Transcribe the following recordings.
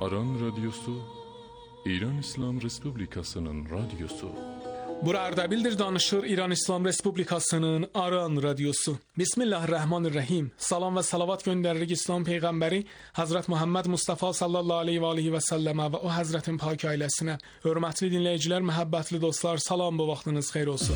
Aran Radyosu, İran İslam Respublikası'nın radyosu. Bura Ardabil'dir, danışır İran İslam Respublikası'nın Aran Radyosu. Bismillahirrahmanirrahim. Salam ve salavat gönderirik İslam Peyğəmbəri Hazret Muhammed Mustafa sallallahu aleyhi ve selleme ve o Hazretin pak ailesine. Hörmətli dinleyiciler, məhəbbətli dostlar, salam, bu vaxtınız xeyir olsun.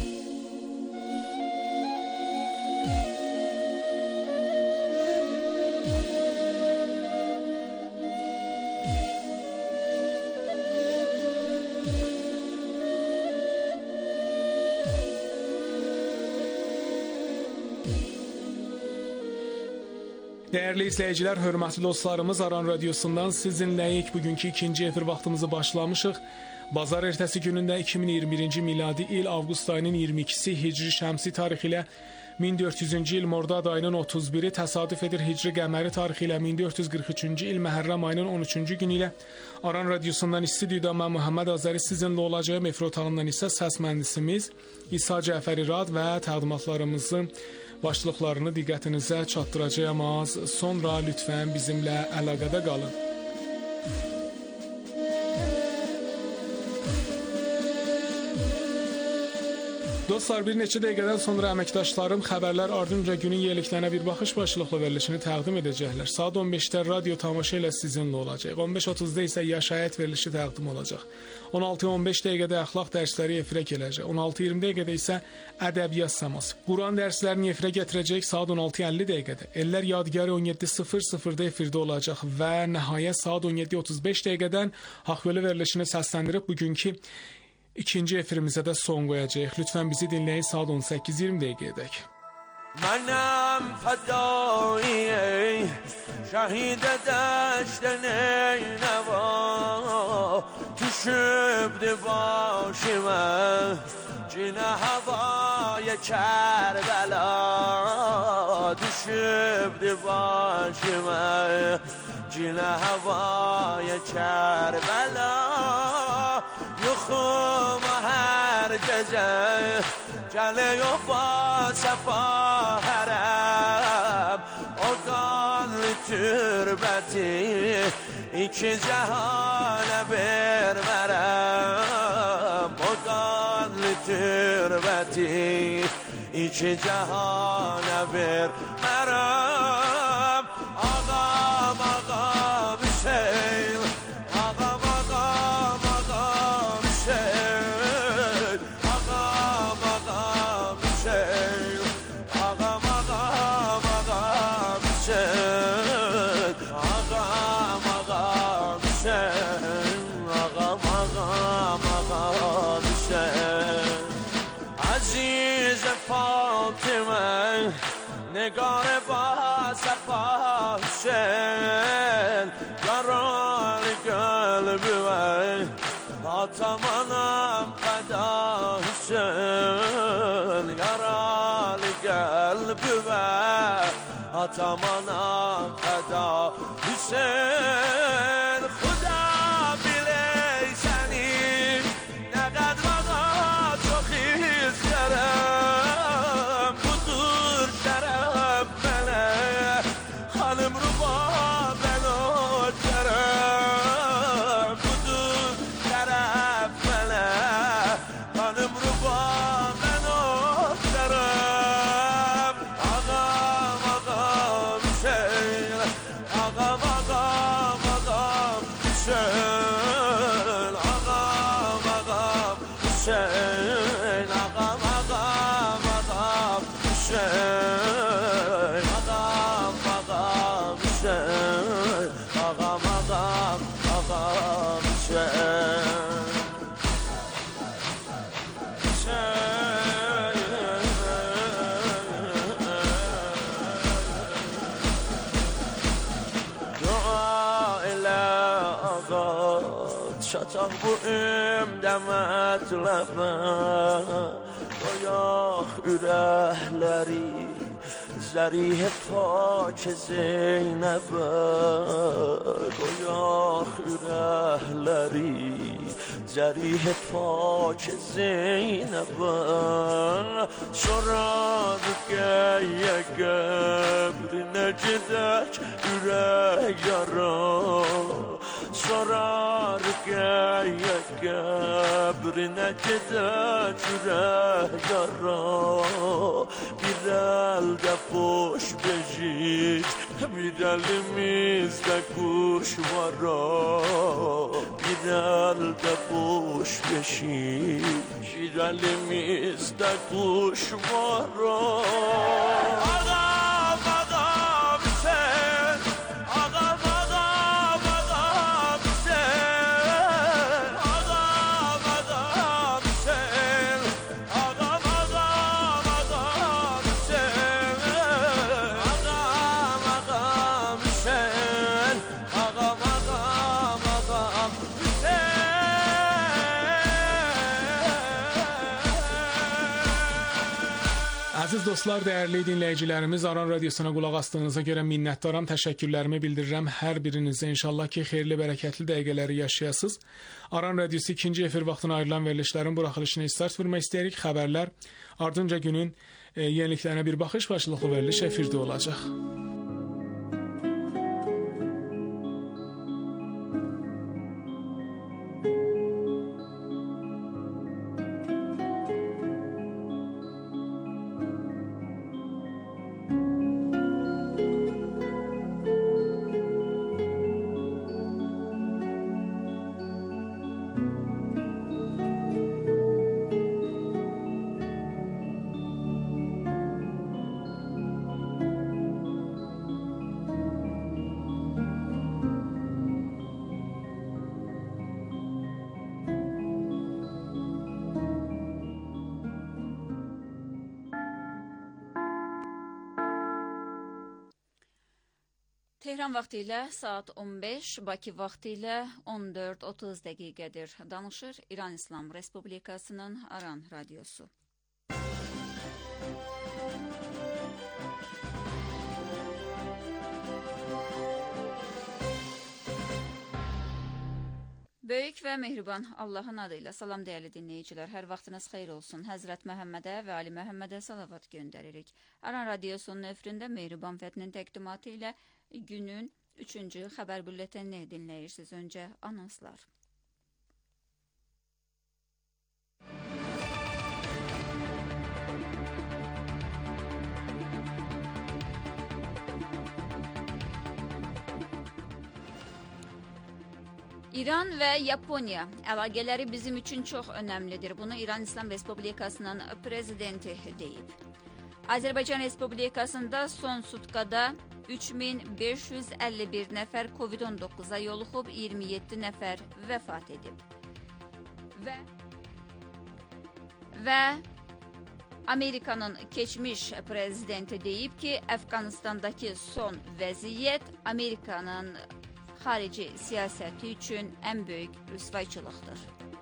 Değerli izleyiciler, hörmətli dostlarımız, Aran Radyosu'ndan sizinləyik. Bugünkü ikinci efir vaxtımızı başlamışıq. Bazar ertəsi günündə 2021-ci miladi il avqust ayının 22-si Hicri şəmsi tarixi ilə 1400-cü il Mordad ayının 31-i təsadüf edir. Hicri qəməri tarixi ilə 1443-cü il Məhərrəm ayının 13-cü günü ilə Aran Radyosu'ndan istudiyada mən Muhammed Azəri sizinlə olacağım. Efir otağından isə səs mühəndisimiz İsa Cəfəri Rad və təqdimatlarımızın başlıqlarını diqqətinizə çatdıracağım az sonra. Lütfən bizimlə əlaqədə qalın. Dostlar, bir neçə dəqiqədən sonra əməkdaşlarım xəbərlər ardınca günün yeniliklərinə bir baxış başlıqlı verilişini təqdim edəcəklər. Saat 15-də radio tamaşa ilə sizinlə olacaq. 15:30-da isə yaşayət verilişi təqdim olacaq. 16:15 dəqiqədə əxlaq dərsləri efirə gələcək. 16:20 dəqiqədə isə ədəbiyyat səması. Quran dərslərini efirə gətirəcək. Saat 16:50 dəqiqədə Ellər Yadigarı 17:00-da efirdə olacaq və nəhayət saat 17:35 dəqiqədən Haqq verilişini səsləndirib bugünkü İkinci efirimizə də son qoyacağıq. Lütfən bizi dinləyin saat 18:20 dəqiqədək. Mənəm fədai şəhidə dəştəni nəva düşübdü başımə cinə havaya Kərbəla düşübdü başımə cinə havaya Kərbəla yoxuma hər gecə gəliyor səfa hərəm o qanlı türbəti iki cəhana vermərəm o qanlı türbəti iki cəhana vermərəm ağam ağam Hüseyin ağam ağam ağam Hüseyin ağam ağam Hüseyin ağam ağam ağam Hüseyin ağam ağam Hüseyin ağam ağam ağam Hüseyin Aziz Fatıma نگار با صفا حسین یاران قلب وی آتمانم قدا حسین یاران قلب وی آتمانم قدا حسین خدا بیلیسنی نقد وقا تو خیز کرم بزرگ شرم خانم رو با بنات کرم بزرگ شرم خانم رو با بنات کرم آقام آقام شیر آقام آقام آقام شیر آقام آقام شیر آقام آقام آقام شیر آقام آقام شیر آقام آقام آقام شیر شتاق bu ümdəmət ləbə Qoyaq ürəkləri Zərih pak Zeynəbə Qoyaq ürəkləri Zərih pak Zeynəbə Sonra qəyə qəbrinə gedək ürək yara Brine gide cüre yara Bir elde boş beşik Bir elimizde kuş var Bir elde boş beşik Bir elimizde kuş var Əziz dostlar, dəyərli dinləyicilərimiz, Aran Radiosuna qulaq asdığınıza görə minnətdaram, təşəkkürlərimi bildirirəm hər birinizə. İnşallah ki, xeyirli, bərəkətli dəqiqələri yaşayasınız. Aran Radiosu ikinci efir vaxtına ayrılan verilişlərin buraxılışına start vermək istəyirik. Xəbərlər, ardınca günün yeniliklərinə bir baxış başlıqlı veriliş efirdə olacaq. Tehran vaxtı ilə saat 15, Bakı vaxtı ilə 14:30 dəqiqədir. Danışır İran İslam Respublikasının Aran Radiosu. Böyük və mehriban Allahın adıyla salam dəyərli dinləyicilər. Hər vaxtınız xeyir olsun. Həzrət Məhəmmədə və Ali Məhəmmədə salavat göndəririk. Aran Radiosunun efirində Mehriban Fətnin təqdimatı ilə günün 3-cü xəbər bülletenini dinləyirsiniz. Öncə anonslar. İran və Yaponiya əlaqələri bizim üçün çox önəmlidir. Bunu İran İslam Respublikasının prezidenti deyib. Azərbaycan Respublikasında son sutkada 3551 nəfər COVID-19-a yoluxub, 27 nəfər vəfat edib. Və Amerikanın keçmiş prezidenti deyib ki, Əfqanistandakı son vəziyyət Amerikanın xarici siyasəti üçün ən böyük rüsvayçılıqdır.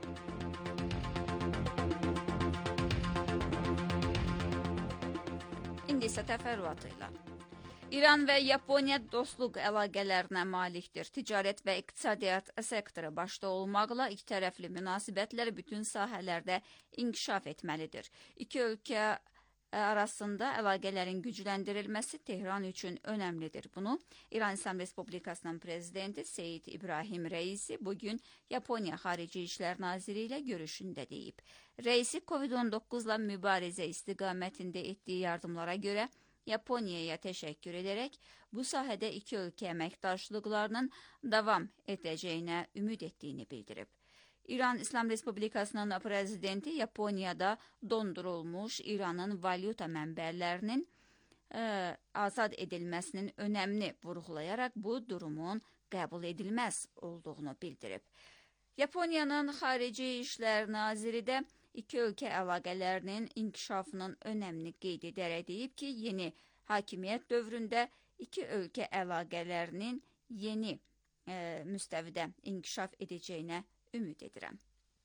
İndi isə təfərrüatıyla. İran və Yaponiya dostluq əlaqələrinə malikdir. Ticarət və iqtisadiyyat sektoru başda olmaqla ikitərəfli münasibətlər bütün sahələrdə inkişaf etməlidir. İki ölkə arasında əlaqələrin gücləndirilməsi Tehran üçün önəmlidir. Bunu İran İslam Respublikasının prezidenti Seyid İbrahim Reisi bugün Yaponiya Xarici İşlər Naziri ilə görüşündə deyib. Reisi COVID-19-la mübarizə istiqamətində etdiyi yardımlara görə Yaponiyaya təşəkkür edərək bu sahədə iki ölkə əməkdaşlıqlarının davam edəcəyinə ümid etdiyini bildirib. İran İslam Respublikasının prezidenti Yaponiyada dondurulmuş İranın valyuta mənbələrinin azad edilməsinin önəmini vurğulayaraq bu durumun qəbul edilməz olduğunu bildirib. Yaponiyanın Xarici İşlər Naziri də iki ölkə əlaqələrinin inkişafının önəmini qeyd edərək deyib ki, yeni hakimiyyət dövründə iki ölkə əlaqələrinin yeni müstəvidə inkişaf edəcəyinə ümid edirəm.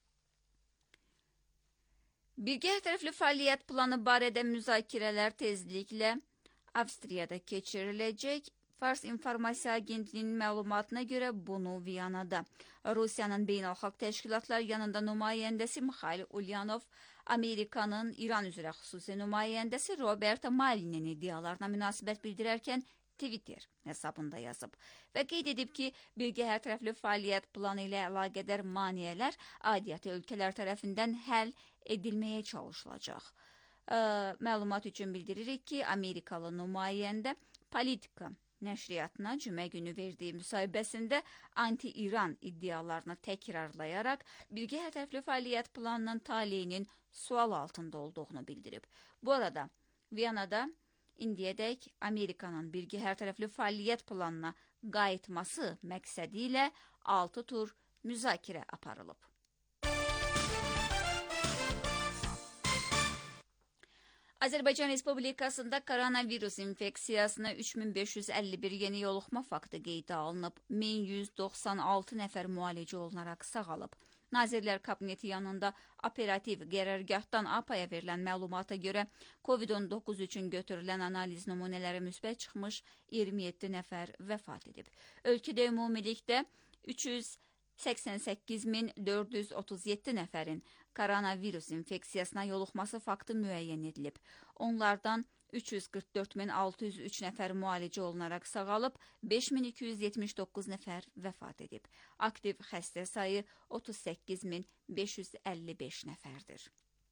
Birgə tərəfli fəaliyyət planı barədə müzakirələr tezliklə Avstriyada keçiriləcək. Fars İnformasiya Agentliyinin məlumatına görə bunu Viyanada Rusiyanın beynəlxalq təşkilatlar yanında nümayəndəsi Mikhail Ulyanov, Amerikanın İran üzrə xüsusi nümayəndəsi Robert Malinin iddialarına münasibət bildirərkən Twitter hesabında yazıb və qeyd edib ki, birgə hərtərəfli fəaliyyət planı ilə əlaqədar maneələr aidiyyatı ölkələr tərəfindən həll edilməyə çalışılacaq. Məlumat üçün bildiririk ki, Amerikalı nümayəndə Politika nəşriyyatına cümə günü verdiyi müsahibəsində anti-İran iddialarını təkrarlayaraq birgə hərtərəfli fəaliyyət planının taleyinin sual altında olduğunu bildirib. Bu arada Viyanada indiyədək Amerikanın birgə hərtərəfli fəaliyyət planına qayıtması məqsədi ilə 6 tur müzakirə aparılıb. Azərbaycan Respublikasında koronavirus infeksiyasına 3551 yeni yoluxma faktı qeydə alınıb. 1196 nəfər müalicə olunaraq sağalıb. Nazirlər Kabineti yanında operativ qərargahdan APAya verilən məlumata görə COVID-19 üçün götürülən analiz nümunələri müsbət çıxmış 27 nəfər vəfat edib. Ölkədə ümumilikdə 388.437 nəfərin koronavirus infeksiyasına yoluxması faktı müəyyən edilib. Onlardan 344.603 nəfər müalicə olunaraq sağalıb, 5.279 nəfər vəfat edib. Aktiv xəstə sayı 38.555 nəfərdir.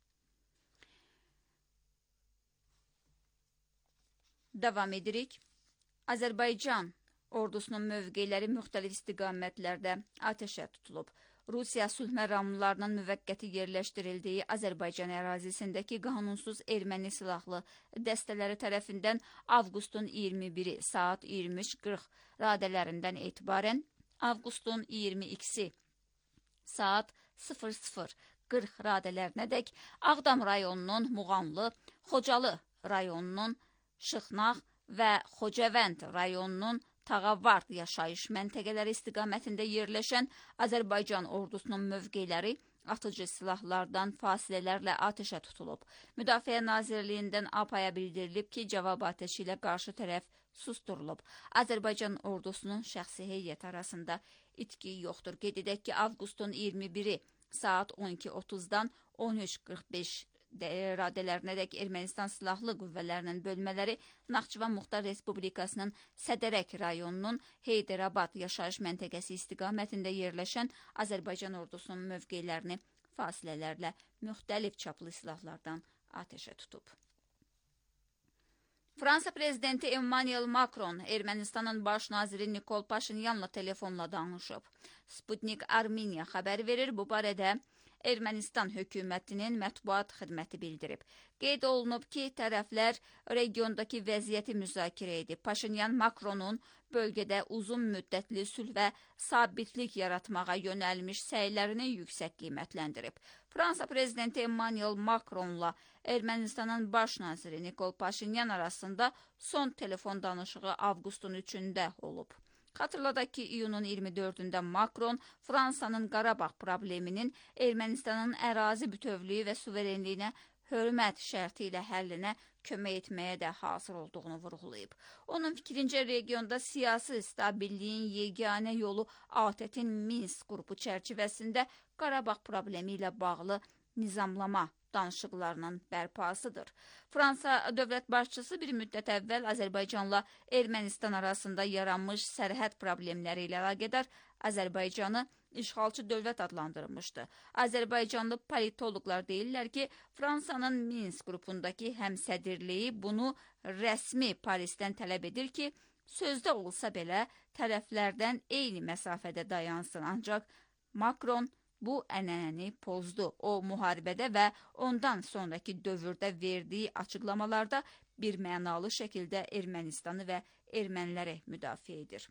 Davam edirik. Azərbaycan ordusunun mövqeləri müxtəlif istiqamətlərdə atəşə tutulub. Rusiya sülh məramlarının müvəqqəti yerləşdirildiyi Azərbaycan ərazisindəki qanunsuz erməni silahlı dəstələri tərəfindən avqustun 21-i saat 23:40 radələrindən etibarən avqustun 22-si saat 00:40 radələrinədək Ağdam rayonunun Muğamlı, Xocalı rayonunun Şıxnaq və Xocavənd rayonunun Tağavard yaşayış məntəqələri istiqamətində yerləşən Azərbaycan ordusunun mövqeləri atıcı silahlardan fasilələrlə atəşə tutulub. Müdafiə Nazirliyindən APAya bildirilib ki, cavab atəşi ilə qarşı tərəf susturulub. Azərbaycan ordusunun şəxsi heyət arasında itki yoxdur. Qeyd edək ki, avqustun 21-i saat 12:30-dan 13:45 radələrinədək Ermənistan Silahlı Qüvvələrinin bölmələri Naxçıvan Muxtar Respublikasının Sədərək rayonunun Heydərabad yaşayış məntəqəsi istiqamətində yerləşən Azərbaycan ordusunun mövqelərini fasilələrlə müxtəlif çaplı silahlardan atəşə tutub. Fransa prezidenti Emmanuel Macron Ermənistanın baş naziri Nikol Paşinyanla telefonla danışıb. Sputnik Armeniya xəbər verir, bu barədə Ermənistan hökumətinin mətbuat xidməti bildirib. Qeyd olunub ki, tərəflər regiondakı vəziyyəti müzakirə edib. Paşinyan Macronun bölgədə uzun müddətli sülh və sabitlik yaratmağa yönəlmiş səylərini yüksək qiymətləndirib. Fransa prezidenti Emmanuel Macronla Ermənistanın baş naziri Nikol Paşinyan arasında son telefon danışığı avqustun 3-də olub. Xatırladaq ki, iyunun 24-də Macron Fransanın Qarabağ probleminin Ermənistanın ərazi bütövlüyü və suverenliyinə hörmət şərti ilə həllinə kömək etməyə də hazır olduğunu vurğulayıb. Onun fikrincə regionda siyasi stabilliyin yeganə yolu ATƏT-in Minsk qrupu çərçivəsində Qarabağ problemi ilə bağlı nizamlama danışıqlarının bərpasıdır. Fransa dövlət başçısı bir müddət əvvəl Azərbaycanla Ermənistan arasında yaranmış sərhəd problemləri ilə əlaqədar Azərbaycanı işğalçı dövlət adlandırmışdı. Azərbaycanlı politoloqlar deyirlər ki, Fransanın Minsk qrupundakı həmsədirliyi bunu rəsmi Parisdən tələb edir ki, sözdə olsa belə tərəflərdən eyni məsafədə dayansın. Ancaq Macron bu ənənəni pozdu. O, müharibədə və ondan sonraki dövrdə verdiyi açıqlamalarda bir mənalı şəkildə Ermənistanı və erməniləri müdafiə edir.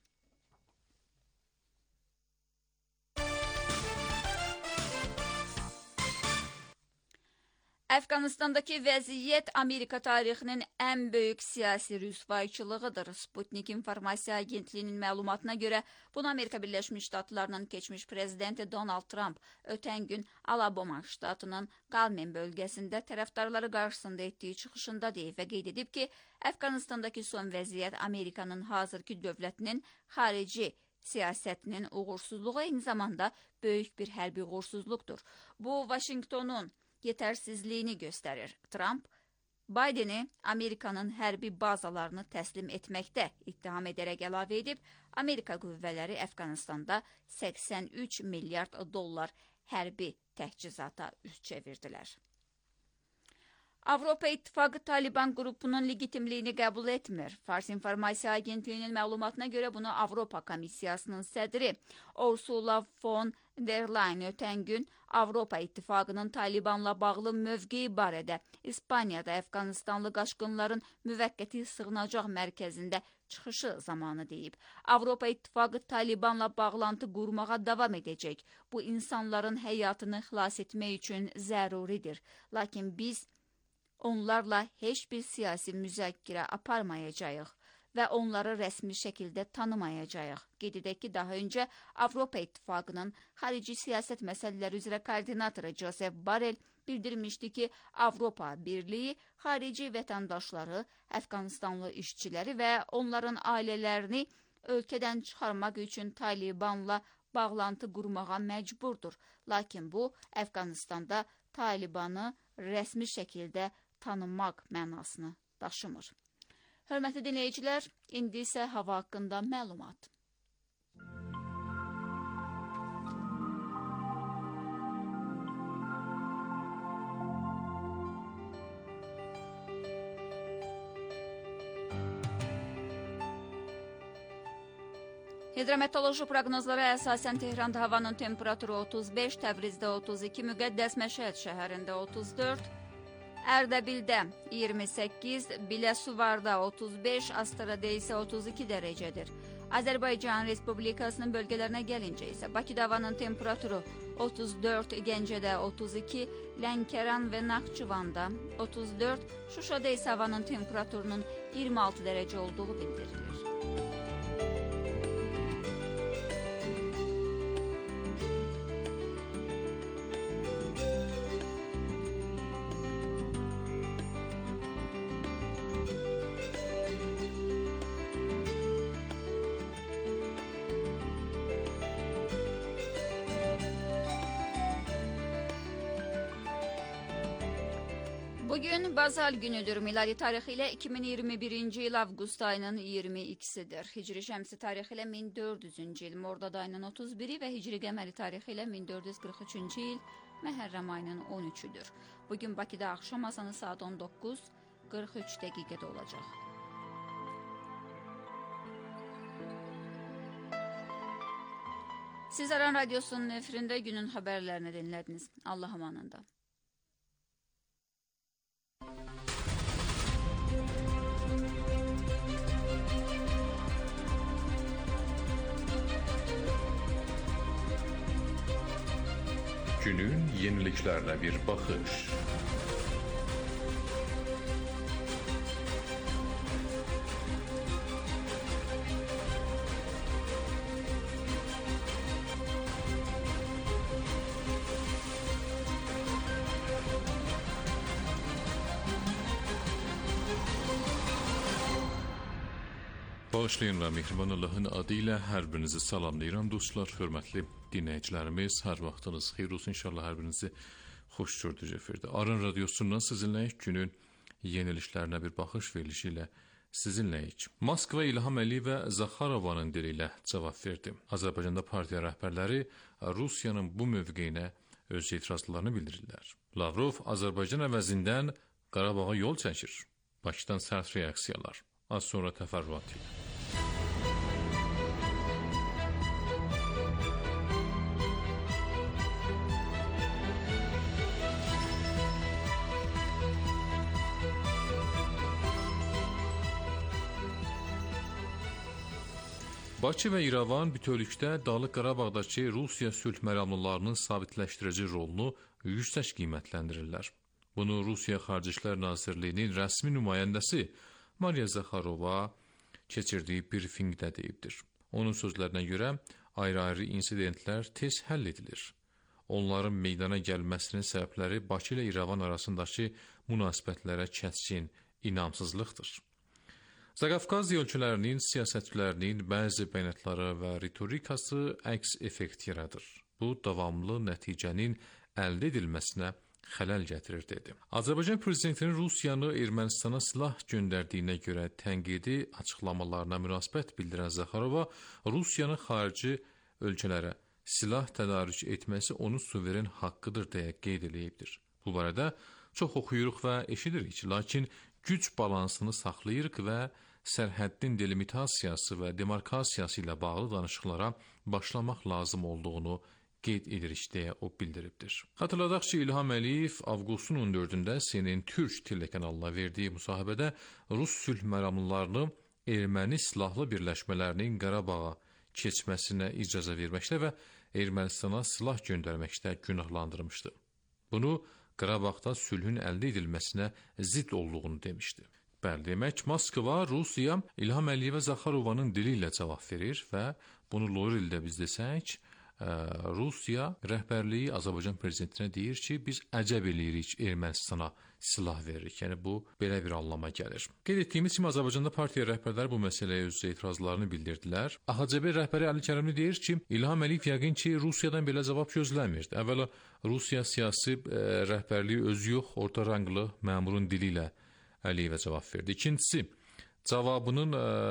Əfqanistandakı vəziyyət Amerika tarixinin ən böyük siyasi rüsvayçılığıdır. Sputnik İnformasiya Agentliyinin məlumatına görə bunu Amerika Birləşmiş Ştatlarının keçmiş prezidenti Donald Trump ötən gün Alabama ştatının Qalmen bölgəsində tərəfdarları qarşısında etdiyi çıxışında deyib və qeyd edib ki, Əfqanistandakı son vəziyyət Amerikanın hazırki dövlətinin xarici siyasətinin uğursuzluğu eyni zamanda böyük bir hərbi uğursuzluqdur. Bu, Vaşinqtonun yetərsizliyini göstərir. Trump Baydeni Amerikanın hərbi bazalarını təslim etməkdə ittiham edərək əlavə edib, Amerika qüvvələri Əfqanistanda 83 milyard dollar hərbi təchizata üz çevirdilər. Avropa İttifaqı Taliban qrupunun legitimliyini qəbul etmir. Fars İnformasiya Agentliyinin məlumatına görə bunu Avropa Komissiyasının sədri Ursula von der Leyen ötən gün Avropa İttifaqının Talibanla bağlı mövqeyi barədə İspaniyada Əfqanistanlı qaçqınların müvəqqəti sığınacaq mərkəzində çıxışı zamanı deyib. Avropa İttifaqı Talibanla bağlantı qurmağa davam edəcək. Bu insanların həyatını xilas etmək üçün zəruridir. Lakin biz onlarla heç bir siyasi müzakirə aparmayacağıq və onları rəsmi şəkildə tanımayacağıq. Qeyd edək ki, daha öncə Avropa İttifaqının xarici siyasət məsələləri üzrə koordinatoru Josep Borrell bildirmişdi ki, Avropa Birliyi xarici vətəndaşları, Əfqanistanlı işçiləri və onların ailələrini ölkədən çıxarmaq üçün Talibanla bağlantı qurmağa məcburdur. Lakin bu, Əfqanistanda Talibanı rəsmi şəkildə tanınmaq mənasını daşımır. Hörmətli dinləyicilər, indi isə hava haqqında məlumat. Hidrometeoroloji proqnozlara əsasən Tehranda havanın temperaturu 35, Təbrizdə 32, Müqəddəs Məşhəd şəhərində 34, Ərdəbildə 28, Biləsuvarda 35, Astarada isə 32 dərəcədir. Azərbaycan Respublikasının bölgələrinə gəlincə isə Bakıda havanın temperaturu 34, Gəncədə 32, Lənkəran və Naxçıvanda 34, Şuşada isə havanın temperaturunun 26 dərəcə olduğu bildirilir. Bugün Bazar günüdür. Miladi tarixi ilə 2021-ci il avqust ayının 22-sidir. Hicri şəmsi tarixi ilə 1400-cü il Mordad ayının 31-i və Hicri qəməri tarixi ilə 1443-cü il Məhərrəm ayının 13-üdür. Bugün Bakıda axşam azanı saat 19:43 dəqiqədə olacaq. Siz Aran Radyosu'nun efirində günün xəbərlərini dinlədiniz. Allah amanında. Günün yeniliklerine bir bakış. Bağışlayın və Mehriban Allahın adı ilə hər birinizi salamlayıram dostlar, hörmətli dinləyicilərimiz. Hər vaxtınız xeyir olsun, inşallah hər birinizi xoş gördük efirdə. Aran Radyosu'ndan sizinləyik, günün yeniliklərinə bir baxış verilişi ilə sizinləyik. Moskva İlham Əliyevə Zaxarovanın dili ilə cavab verdi. Azərbaycanda partiya rəhbərləri Rusiyanın bu mövqeyinə öz etirazlarını bildirirlər. Lavrov Azərbaycan əvəzindən Qarabağa yol çəkir. Bakıdan sərt reaksiyalar. Az sonra təfərrüat ilə. Bakı və İrəvan bütövlükdə Dağlıq Qarabağdakı Rusiya sülh məramlılarının sabitləşdirici rolunu yüksək qiymətləndirirlər. Bunu Rusiya Xarici İşlər Nazirliyinin rəsmi nümayəndəsi Mariya Zaxarova keçirdiyi brifinqdə deyibdir. Onun sözlərinə görə ayrı-ayrı insidentlər tez həll edilir. Onların meydana gəlməsinin səbəbləri Bakı ilə İrəvan arasındakı münasibətlərə kəskin inamsızlıqdır. Zaqafqaz ölkələrinin siyasətçilərinin bəzi bəyanatları və ritorikası əks effekt yaradır. Bu, davamlı nəticənin əldə edilməsinə xələl gətirir dedi. Azərbaycan prezidentinin Rusiyanı Ermənistana silah göndərdiyinə görə tənqidi açıqlamalarına münasibət bildirən Zaxarova Rusiyanın xarici ölkələrə silah tədarük etməsi onun suveren haqqıdır deyə qeyd edibdir. Bu barədə çox oxuyuruq və eşidirik, lakin güc balansını saxlayırıq və sərhəddin delimitasiyası və demarkasiyası ilə bağlı danışıqlara başlamaq lazım olduğunu qeyd edirik deyə o bildiribdir. Xatırladaq ki, İlham Əliyev avqustun 14-də CNN Türk telekanalına verdiyi müsahibədə Rus sülh məramlılarını erməni silahlı birləşmələrinin Qarabağa keçməsinə icazə verməkdə və Ermənistana silah göndərməkdə günahlandırmışdı. Bunu Qarabağda sülhün əldə edilməsinə zidd olduğunu demişdi. Bəli, demək, Moskva, Rusiya İlham Əliyevə Zaxarovanın dili ilə cavab verir və bunu Lorildə biz desək, Rusiya rəhbərliyi Azərbaycan prezidentinə deyir ki, biz əcəb eləyirik Ermənistana silah veririk. Yəni, bu belə bir anlama gəlir. Qeyd etdiyimiz kimi Azərbaycanda partiya rəhbərləri bu məsələyə öz etirazlarını bildirdilər. AXCB rəhbəri Əli Kərimli deyir ki, İlham Əliyev yəqin ki, Rusiyadan belə cavab gözləmirdi. Əvvəla, Rusiya siyasi rəhbərliyi özü yox, orta ranglı məmurun dili ilə Əliyevə cavab verdi. İkincisi, cavabının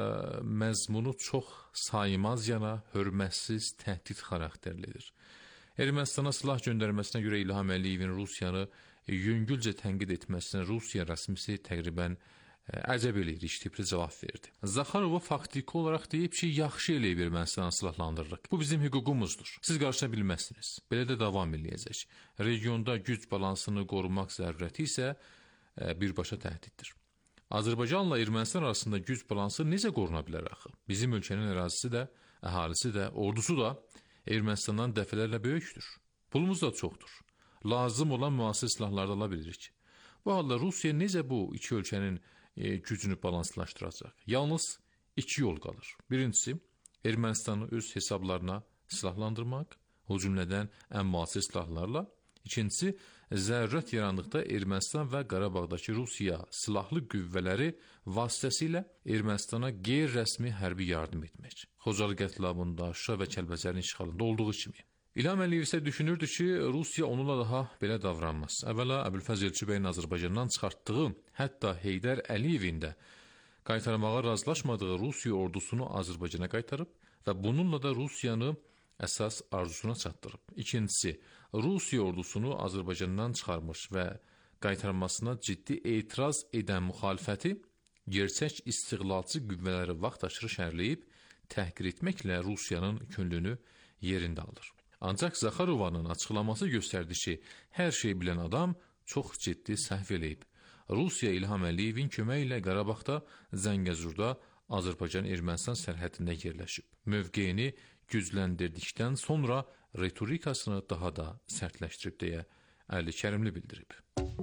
məzmunu çox saymaz yana, hörmətsiz, təhdid xarakterlidir. Ermənistana silah göndərməsinə görə İlham Əliyevin Rusiyanı yüngülcə tənqid etməsinə Rusiya rəsmisi təqribən əcəb eləyirik tipli cavab verdi. Zaxarova faktiki olaraq deyib ki, yaxşı eləyib Ermənistanı silahlandırırıq. Bu bizim hüququmuzdur. Siz qarşıya bilməzsiniz. Belə də davam eləyəcək. Regionda güc balansını qorumaq zərurəti isə birbaşa təhdiddir. Azərbaycanla Ermənistan arasında güc balansı necə qoruna bilər axı? Bizim ölkənin ərazisi də, əhalisi də, ordusu da Ermənistandan dəfələrlə böyükdür. Pulumuz da çoxdur. Lazım olan müasir silahlar da ala bilirik. Bu halda Rusiya necə bu iki ölkənin gücünü balanslaşdıracaq? Yalnız iki yol qalır. Birincisi, Ermənistanı öz hesablarına silahlandırmaq, o cümlədən ən müasir silahlarla. İkincisi, zərurət yarandıqda Ermənistan və Qarabağdakı Rusiya silahlı qüvvələri vasitəsilə Ermənistana qeyri-rəsmi hərbi yardım etmək. Xocalı qətliamında, Şuşa və Kəlbəcərin işğalında olduğu kimi. İlham Əliyev isə düşünürdü ki, Rusiya onunla daha belə davranmaz. Əvvəla Əbülfəz Elçibəyin Azərbaycandan çıxartdığı, hətta Heydər Əliyevin də qaytarmağa razılaşmadığı Rusiya ordusunu Azərbaycana qaytarıb və bununla da Rusiyanı əsas arzusuna çatdırıb. İkincisi, Rusiya ordusunu Azərbaycandan çıxarmış və qaytarmasına ciddi etiraz edən müxalifəti gerçək istiqlalçı qüvvələri vaxtaşırı şərləyib təhqir etməklə Rusiyanın könlünü yerində alır. Ancaq Zaxarovanın açıqlaması göstərdi ki, hər şey bilən adam çox ciddi səhv eləyib. Rusiya İlham Əliyevin köməyi ilə Qarabağda, Zəngəzurda, Azərbaycan-Ermənistan sərhədində yerləşib. Mövqeyini gücləndirdikdən sonra retorikasını daha da sərtləşdirib deyə Əli Kərimli bildirib.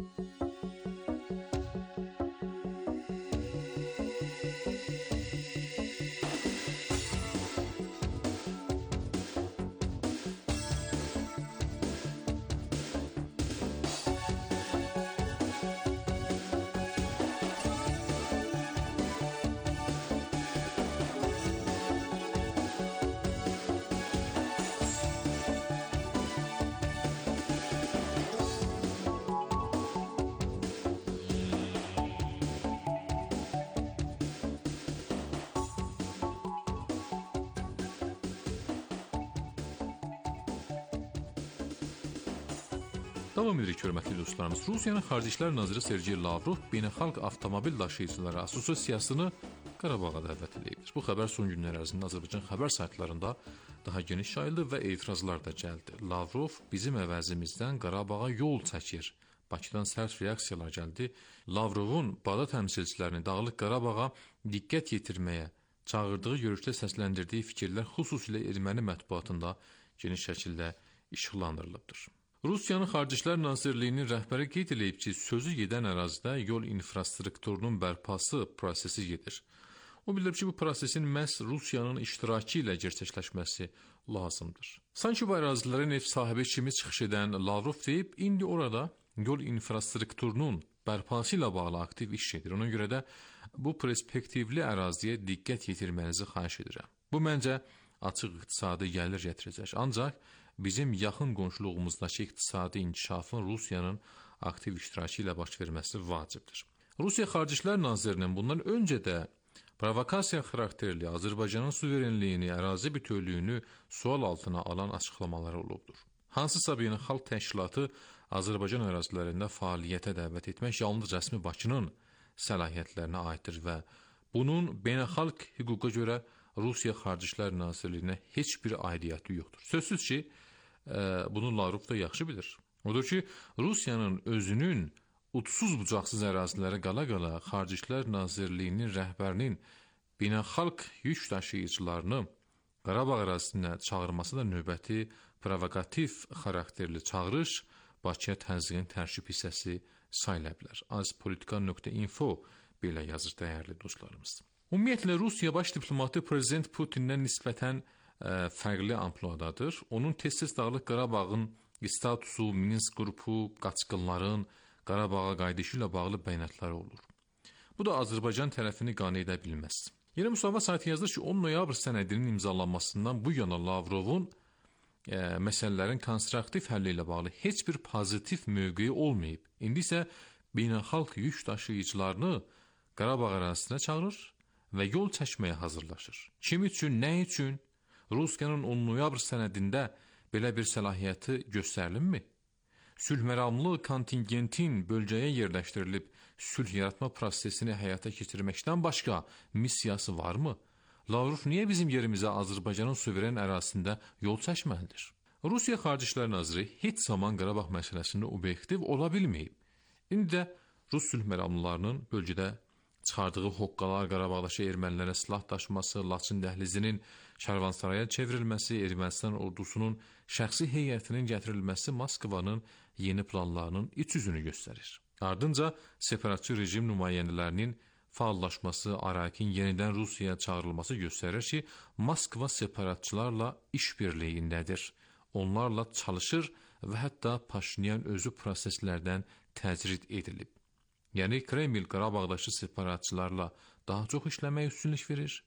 Davam edirik, hörmətli dostlarımız. Rusiyanın Xarici İşlər Naziri Sergey Lavrov Beynəlxalq Avtomobil Daşıyıcıları Assosiasiyasını Qarabağa dəvət edibdir. Bu xəbər son günlər ərzində Azərbaycan xəbər saytlarında daha geniş yayıldı və etirazlar da gəldi. Lavrov bizim əvəzimizdən Qarabağa yol çəkir. Bakıdan sərt reaksiyalar gəldi. Lavrovun BADA təmsilçilərini Dağlıq Qarabağa diqqət yetirməyə çağırdığı görüşdə səsləndirdiyi fikirlər xüsusilə erməni mətbuatında geniş şəkildə işıqlandırılıbdır. Rusiyanın Xarici İşlər Nazirliyinin rəhbəri qeyd edib ki, sözü gedən ərazidə yol infrastrukturunun bərpası prosesi gedir. O bildirib ki, bu prosesin məhz Rusiyanın iştirakı ilə gerçəkləşməsi lazımdır. Sanki bu ərazilərin ev sahibi kimi çıxış edən Lavrov deyib, indi orada yol infrastrukturunun bərpası ilə bağlı aktiv iş gedir. Ona görə də bu perspektivli əraziyə diqqət yetirmənizi xahiş edirəm. Bu məncə açıq iqtisadi gəlir gətirəcək. Ancaq bizim yaxın qonşuluğumuzdakı iqtisadi inkişafın Rusiyanın aktiv iştirakı ilə baş verməsi vacibdir. Rusiya Xarici İşlər Nazirinin bundan öncə də provokasiya xarakterli Azərbaycanın suverenliyini, ərazi bütövlüyünü sual altına alan açıqlamaları olubdur. Hansısa beynəlxalq təşkilatı Azərbaycan ərazilərində fəaliyyətə dəvət etmək yalnız rəsmi Bakının səlahiyyətlərinə aiddir və bunun beynəlxalq hüquqa görə Rusiya Xarici İşlər Nazirliyinə heç bir aidiyyəti yoxdur. Sözsüz ki, bunu Lavrov da yaxşı bilir. Odur ki, Rusiyanın özünün ucsuz-bucaqsız ərazilərə qala-qala Xarici İşlər Nazirliyinin rəhbərinin beynəlxalq yük daşıyıcılarını Qarabağ ərazisinə çağırması da növbəti provokativ xarakterli çağırış Bakıya təzyiqin tərkib hissəsi sayıla bilər. Azpolitika.info belə yazır dəyərli dostlarımız. Ümumiyyətlə Rusiya baş diplomatı Prezident Putindən nisbətən fərqli ampluadadır. Onun tez-tez Dağlıq Qarabağın statusu, Minsk qrupu, qaçqınların Qarabağa qayıdışı ilə bağlı bəyanatları olur. Bu da Azərbaycan tərəfini qane edə bilməz. Yeni Müsavat saytı yazır ki, 10 noyabr sənədinin imzalanmasından bu yana Lavrovun məsələlərin konstruktiv həlli ilə bağlı heç bir pozitiv mövqeyi olmayıb. İndi isə beynəlxalq yük daşıyıcılarını Qarabağ ərazisinə çağırır və yol çəkməyə hazırlaşır. Kim üçün, nə üçün? Rusiyanın 10 noyabr sənədində belə bir səlahiyyəti göstərilinmi? Sülh məramlı kontingentin bölgəyə yerləşdirilib sülh yaratma prosesini həyata keçirməkdən başqa missiyası varmı? Lavrov niyə bizim yerimizə Azərbaycanın suveren ərazisində yol çəkməlidir? Rusiya Xarici İşlər Naziri heç zaman Qarabağ məsələsində obyektiv ola bilməyib. İndi də Rus sülh məramlılarının bölgədə çıxardığı hoqqalar, Qarabağdakı ermənilərə silah daşıması, Laçın dəhlizinin Şərvansaraya çevrilməsi, Ermənistan ordusunun şəxsi heyətinin gətirilməsi Moskvanın yeni planlarının iç yüzünü göstərir. Ardınca separatçı rejim nümayəndələrinin faallaşması, Arakin yenidən Rusiyaya çağırılması göstərir ki, Moskva separatçılarla işbirliyindədir. Onlarla çalışır və hətta Paşinyan özü proseslərdən təcrid edilib. Yəni Kreml Qarabağdakı separatçılarla daha çox işləməyə üstünlük verir.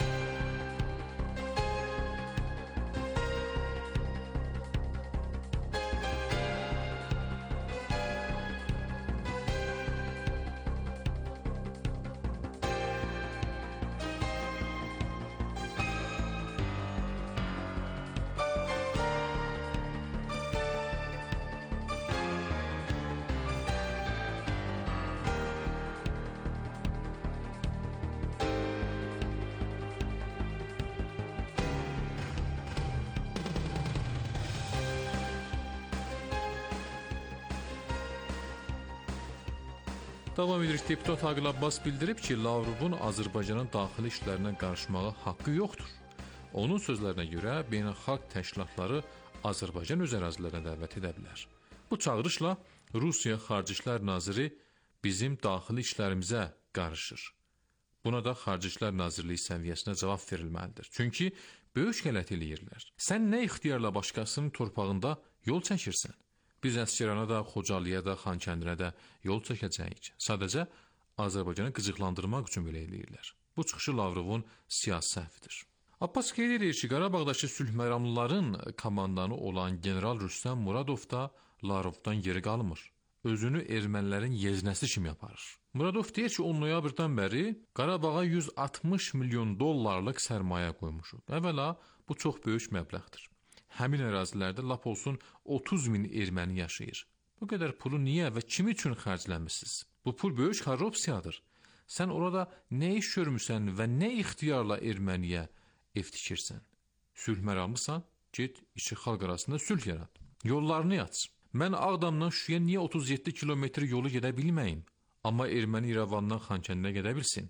Davam edirik. Deputat Aqil Abbas bildirib ki, Lavrovun Azərbaycanın daxili işlərinə qarışmağa haqqı yoxdur. Onun sözlərinə görə beynəlxalq təşkilatları Azərbaycan öz ərazilərinə dəvət edə bilər. Bu çağırışla Rusiya Xarici İşlər Naziri bizim daxili işlərimizə qarışır. Buna da Xarici İşlər Nazirliyi səviyyəsinə cavab verilməlidir. Çünki böyük qələt eləyirlər. Sən nə ixtiyarla başqasının torpağında yol çəkirsən? Biz Əsgərana da, Xocalıya da, Xankəndinə də yol çəkəcəyik. Sadəcə Azərbaycanı qıcıqlandırmaq üçün belə eləyirlər. Bu çıxışı Lavrovun siyasi səhvidir. Abbas qeyd edir ki, Qarabağdakı sülh məramlıların komandanı olan general Rüstəm Muradov da Lavrovdan geri qalmır. Özünü ermənilərin yeznəsi kimi aparır. Muradov deyir ki, 10 noyabrdan bəri Qarabağa 160 milyon dollarlıq sərmayə qoymuşuq. Əvvəla, bu çox böyük məbləğdir. Həmin ərazilərdə lap olsun 30 min erməni yaşayır. Bu qədər pulu niyə və kim üçün xərcləmişsiniz? Bu pul böyük korrupsiyadır. Sən orada nə iş görmüsən və nə ixtiyarla erməniyə ev tikirsən? Sülh məramlısan, get iki xalq arasında sülh yarat. Yollarını aç. Mən Ağdamdan Şuşaya niyə 37 kilometr yolu gedə bilməyim? Amma erməni İrəvandan Xankəndinə gedə bilsin.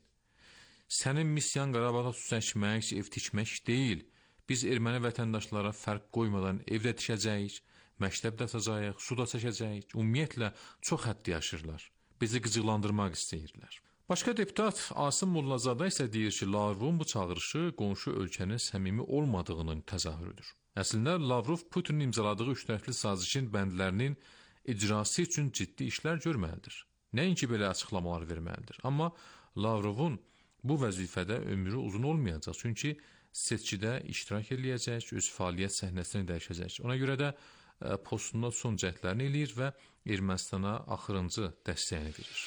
Sənin missiyan Qarabağda su çəkmək, ev tikmək deyil. Biz erməni vətəndaşlara fərq qoymadan evdə tikəcəyik, məktəbdə açacağıq, su da çəkəcəyik. Ümumiyyətlə, çox həddi yaşırlar. Bizi qıcıqlandırmaq istəyirlər. Başqa deputat Asım Mollazadə isə deyir ki, Lavrovun bu çağırışı qonşu ölkənin səmimi olmadığının təzahürüdür. Əslində, Lavrov Putinin imzaladığı üçtərəfli sazişin bəndlərinin icrası üçün ciddi işlər görməlidir. Nəinki belə açıqlamalar verməlidir. Amma Lavrovun bu vəzifədə ömrü uzun olmayacaq. Çünki seçkidə iştirak eləyəcək, öz fəaliyyət səhnəsini dəyişəcək. Ona görə də postunda son cəhdlərini eləyir və Ermənistana axırıncı dəstəyini verir.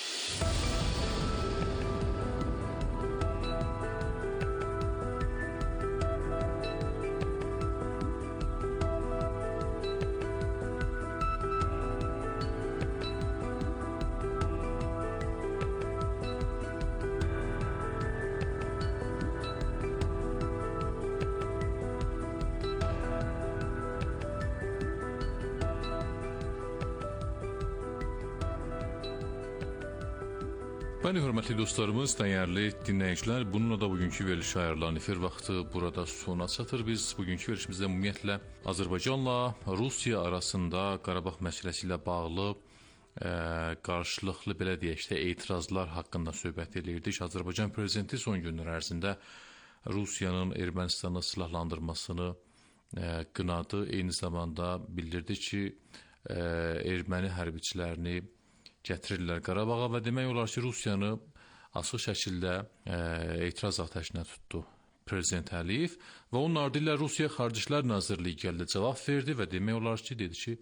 Bəli, hörmətli dostlarımız, dəyərli dinləyicilər, bununla da bugünkü verilişə ayrılan efir vaxtı burada sona çatır. Biz bugünkü verilişimizdə ümumiyyətlə Azərbaycanla Rusiya arasında Qarabağ məsələsi ilə bağlı qarşılıqlı, belə deyək də, etirazlar haqqında söhbət edirdik. Azərbaycan prezidenti son günlər ərzində Rusiyanın Ermənistanı silahlandırmasını qınadı. Eyni zamanda bildirdi ki, erməni hərbiçilərini gətirirlər Qarabağa və demək olar ki, Rusiyanı açıq şəkildə etiraz atəşinə tutdu Prezident Əliyev və onun ardı ilə Rusiya Xarici İşlər Nazirliyi gəldi, cavab verdi və demək olar ki, dedi ki,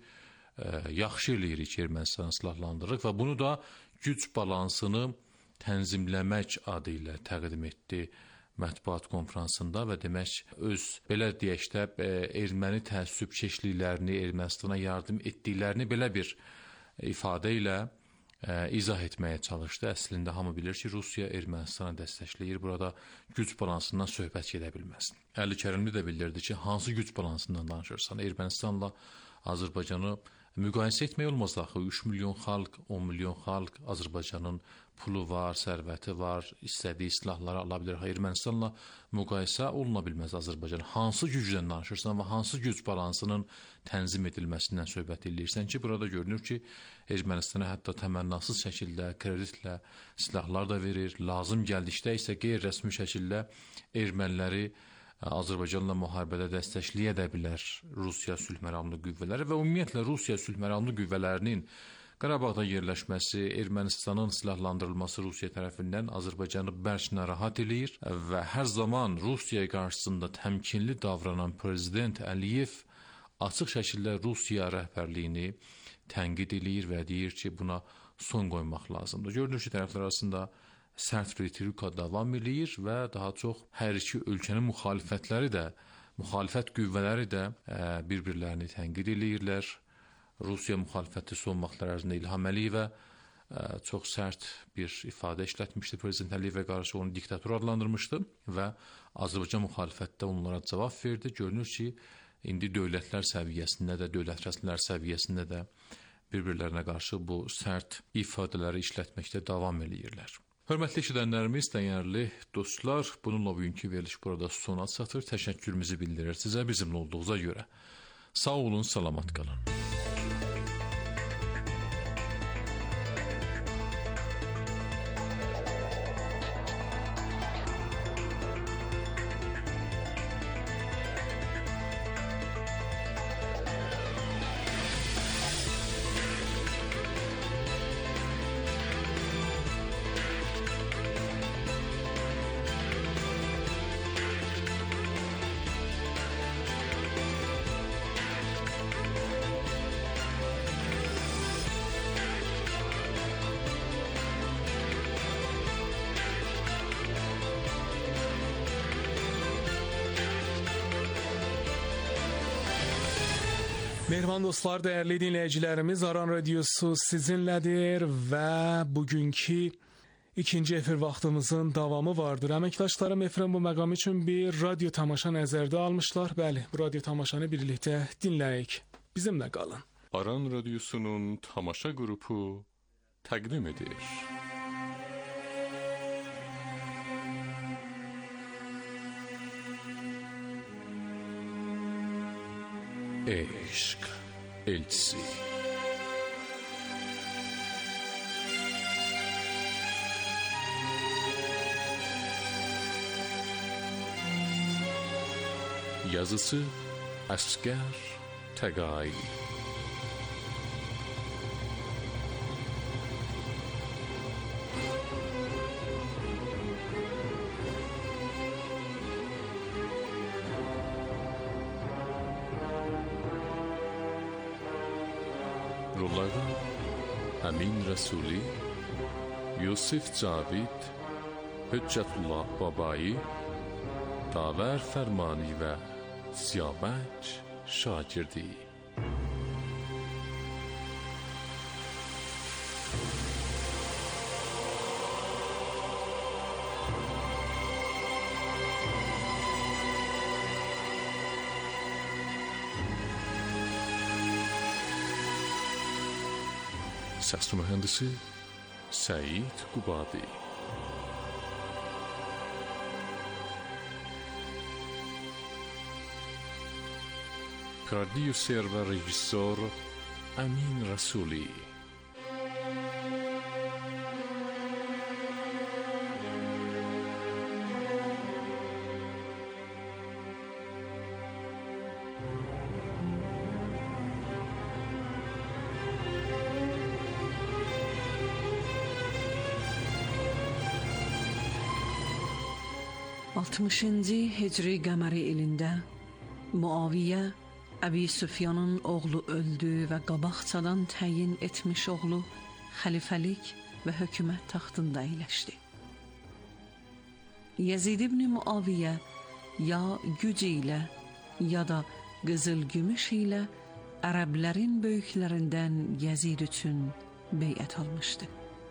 yaxşı eləyirik ki, Ermənistanı silahlandırırıq və bunu da güc balansını tənzimləmək adı ilə təqdim etdi mətbuat konfransında və demək, öz, belə deyək də, erməni təəssübkeşliklərini, Ermənistana yardım etdiklərini belə bir ifadə ilə izah etməyə çalışdı. Əslində hamı bilir ki, Rusiya Ermənistana dəstəkləyir. Burada güc balansından söhbət gedə bilməz. Əli Kərimli də bildirdi ki, hansı güc balansından danışırsan? Ermənistanla Azərbaycanı müqayisə etmək olmaz axı. 3 milyon xalq, 10 milyon xalq, Azərbaycanın pulu var, sərvəti var, istədiyi silahları ala bilir. Ermənistanla müqayisə oluna bilməz Azərbaycan. Hansı gücdən danışırsan və hansı güc balansının tənzim edilməsindən söhbət edirsən ki, burada görünür ki, Ermənistana hətta təmənnasız şəkildə, kreditlə silahlar da verir. Lazım gəldikdə isə qeyri-rəsmi şəkildə erməniləri Azərbaycanla müharibədə dəstəkləyə də bilər Rusiya sülh məramlı qüvvələri və ümumiyyətlə Rusiya sülh məramlı qüvvələrinin Qarabağda yerləşməsi, Ermənistanın silahlandırılması Rusiya tərəfindən Azərbaycanı bərk narahat eləyir və hər zaman Rusiya qarşısında təmkinli davranan Prezident Əliyev açıq şəkildə Rusiya rəhbərliyini tənqid eləyir və deyir ki, buna son qoymaq lazımdır. Görünür ki, tərəflər arasında sərt retorika davam eləyir və daha çox hər iki ölkənin müxalifət qüvvələri də bir-birlərini tənqid eləyirlər. Rusiya müxalifəti son vaxtlar ərzində İlham Əliyevə çox sərt bir ifadə işlətmişdi. Prezident Əliyevə qarşı onu diktator adlandırmışdı və Azərbaycan müxalifətdə onlara cavab verdi. Görünür ki, indi dövlətlər səviyyəsində də, dövlət rəsmilər səviyyəsində də bir-birlərinə qarşı bu sərt ifadələri işlətməkdə davam eləyirlər. Hörmətli eşidənlərimiz, dəyərli dostlar, bununla bugünkü veriliş burada sona çatır. Təşəkkürümüzü bildirir sizə bizimlə olduğunuza görə. Sağ olun, salamat qalın. Mehriban dostlar, dəyərli dinləyicilərimiz, Aran Radiosu sizinlədir və bugünkü ikinci efir vaxtımızın davamı vardır. Əməkdaşlarım efirən bu məqam üçün bir radyo tamaşa nəzərdə almışlar. Bəli, bu radyo tamaşanı birlikdə dinləyək. Bizimlə qalın. Aran Radiosunun tamaşa qrupu təqdim edir. Eşq elçisi. Yazısı Əsgər Təqai. Ablağa, Əmin Rəsuli, Yusif Cavid, Hüccətullah Babai, Davər Fərmani və Siyabək şagirdi. Səs mühəndisi Səid Qubadi. Prodüser və rejissor Əmin Rəsuli. Altmışıncı Hicri qəməri ilində Muaviyə Əbi Süfyanın oğlu öldü və qabaqcadan təyin etmiş oğlu xəlifəlik və hökumət taxtında əyləşdi. Yezid ibn Muaviyə ya güc ilə ya da qızıl gümüş ilə ərəblərin böyüklərindən Yezid üçün beyət almışdı.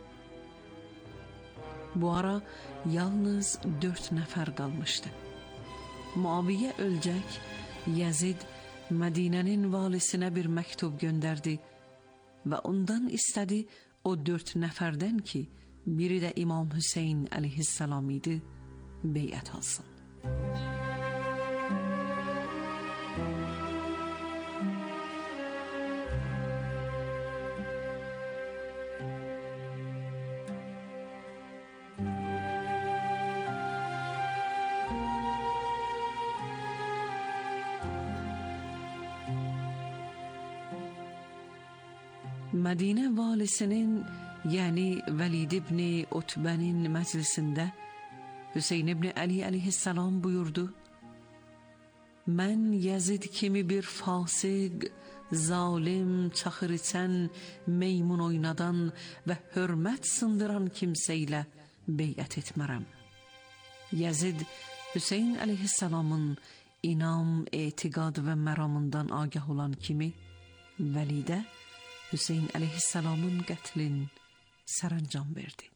Bu ara yalnız 4 nəfər qalmışdı. Muaviyə öləcək, Yezid Mədinənin valisinə bir məktub göndərdi və ondan istədi o 4 nəfərdən ki, biri də İmam Hüseyn əleyhissalam idi, beyət alsın. Mədinə valisinin, yəni Vəlid ibn Utbənin məclisində Hüseyn ibn Əli əleyhissalam buyurdu: Mən Yezid kimi bir fasiq, zalim, çaxır içən, meymun oynadan və hörmət sındıran kimsə ilə beyət etmərəm. Yezid Hüseyn əleyhissalamın inam, etiqad və məramından agah olan kimi Vəlidə Hüseyn əleyhissalamın qətlin sərəncam verdi.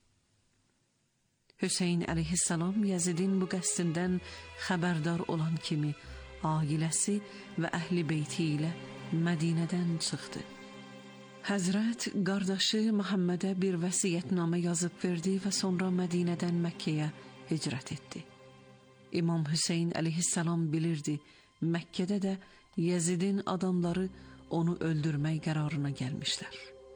Hüseyn əleyhissalam Yezidin bu qəsdindən xəbərdar olan kimi ailəsi və əhli beyti ilə Mədinədən çıxdı. Həzrət qardaşı Məhəmmədə bir vəsiyyətnamə yazıb verdi və sonra Mədinədən Məkkəyə hicrət etdi. İmam Hüseyn əleyhissalam bilirdi, Məkkədə də Yezidin adamları onu öldürmək qərarına gəlmişlər.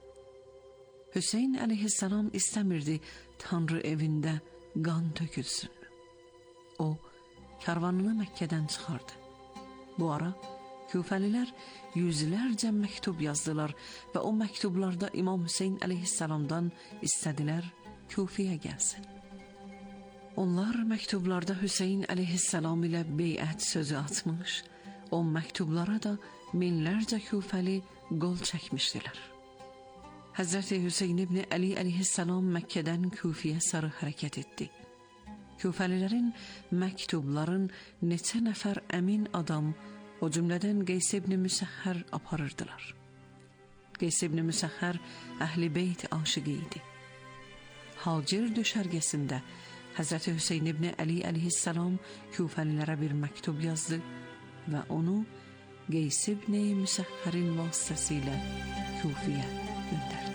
Hüseyn əleyhissalam istəmirdi Tanrı evində qan tökülsün. O, karvanını Məkkədən çıxardı. Bu ara Küfəlilər yüzlərcə məktub yazdılar və o məktublarda İmam Hüseyn əleyhissalamdan istədilər Küfiyə gəlsin. Onlar məktublarda Hüseyn əleyhissalam ilə beyət sözü atmış, o məktublara da minlərcə küfəli qol çəkmişdilər. Həzrəti Hüseyn ibn Əli əleyhissalam Məkkədən Küfiyə sarı hərəkət etdi. Küfəlilərin məktubların neçə nəfər əmin adam, o cümlədən Qeys ibn Müsəhhər aparırdılar. Qeys ibn Müsəhhər əhl-i beyt aşıqı idi. Hacir düşərgəsində Həzrəti Hüseyn ibn Əli əleyhissalam Küfəlilərə bir məktub yazdı və onu Qeys ibn Müsəhhərin vasitəsilə Küfiyə göndərdi.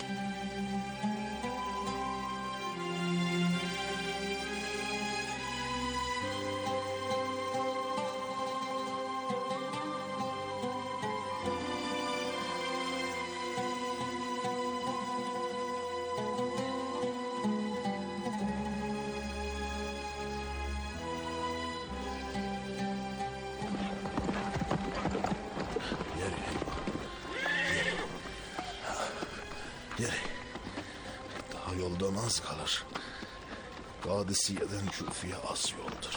Daha yoldan az kalır. Kadisiye'den Küfiye az yoldur.